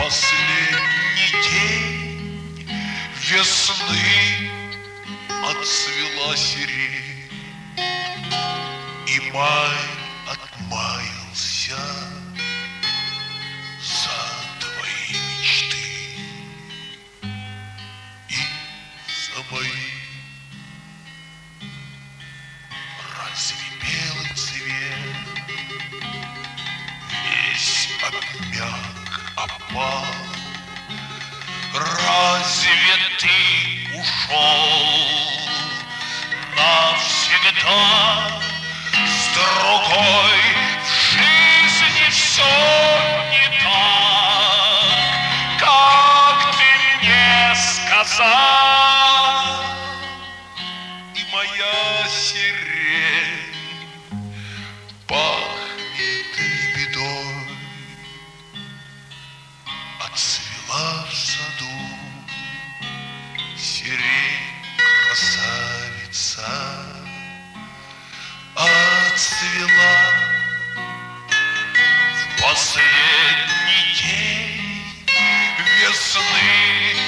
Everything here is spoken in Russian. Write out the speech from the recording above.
последний день весны отцвела сирень, и май отмаялся за твои мечты и за мои. Разве белый цвет весь обмяк, опал? Разве ты ушел навсегда с другой? В жизни все не так, как ты мне сказал. И моя сирень пахнет бедой, отцвела в саду сирень красавица, отцвела в последний день весны.